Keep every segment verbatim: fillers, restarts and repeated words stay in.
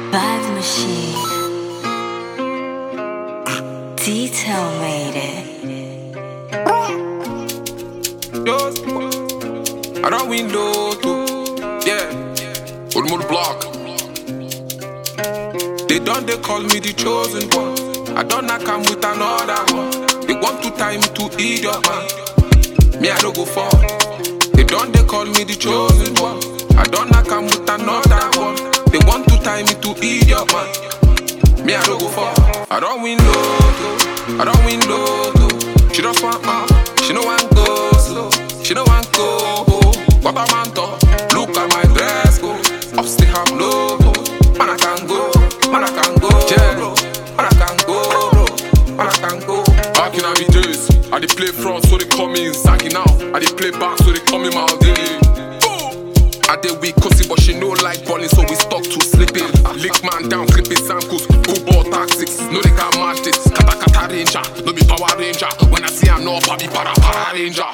Vibe machine. Detail made it. I don't win lotto, yeah. Old mood block. They don't they call me the chosen one. I don't knock am with another one. They want to tie me to idiot man. Me I don't go for. They don't they call me the chosen one. I don't knock am with another one. They want to tie me to idiot man. Me I don't go for. I don't win lotto. I don't win lotto. She just want up. She no want go slow. She no want go. What a man talk. Look at my dress go. Up still have logo. Man I can go. Man I can go. Yeah. Bro. Man I can go. Bro. Man I can go. How can I be jealous? I dey play front so they call me Zaggy now. I dey play back so they call me Maldini. I dey weak cussy but she no like balling so we stuck to sleeping. Lick man down, clip his ankles. Go ball tactics, no they can match this. Kata kata ranger, no be power ranger. When I see I'm not I be para para ranger.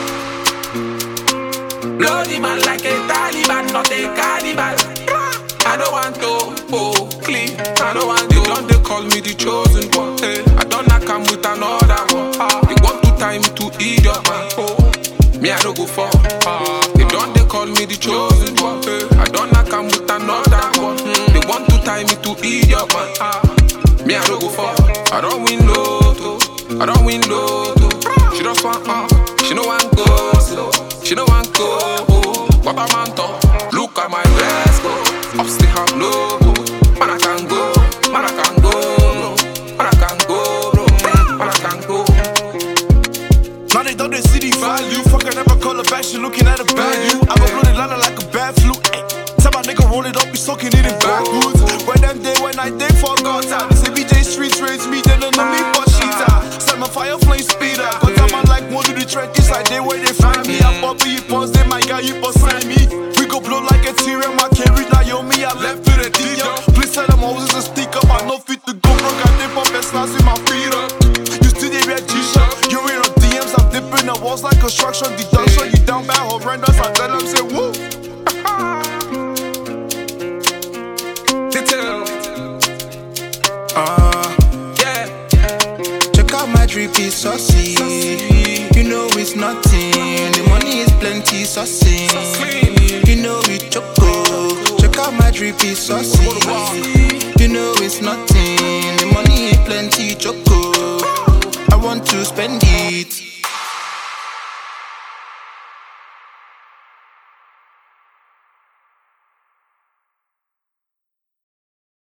Bloody man like a Taliban, not a cannibal. I don't want to oh, clean. I don't want to. They don't they call me the chosen one. Hey, I don't knock am with another one. Ah, they want to tie me to idiot man. Oh, me I don't go for. Ah, they don't they call me the chosen one. Hey, I don't knock am with another one. Mm, they want to tie me to idiot man. Ah, me I don't go for. I don't win lotto. I don't win lotto. She just want up. She no want go slow. She no want go. Oh, what a man talk. Look at my dress go. Up still have logo. Man I can go. Man I can go. No. Man I can go. Bro. Man I can go. Now they don't they see the value. Fuck I never call her back. She looking at a value. I go blow the ladder like a bad flu. Ay. Tell my nigga roll it up. Be soaking it in backwoods. When them day when I day for God's out. They say B J Streets raise me. They don't know me but she's out. Set my fire flame speeder. Cause I'm on like one of the trenches. I day where they find me. I'm up you pause. They my guy you beside me. We go blow like a T-Ram. I can't read now yo me. I left to the D M. Please tell them Moses to stick up. I know fit to go broke. I dip up and snaps with my feet up. You still they read G-Shock. You in on D Ms. I'm dipping the walls like construction deduction. You down bad horrendous. I tell them say woo. Uh, Yeah. check out my drip is saucy. You know it's nothing. The money is plenty saucy. You know we choco. Check out my drip is saucy. You know it's nothing. The money is plenty choco. I want to spend it.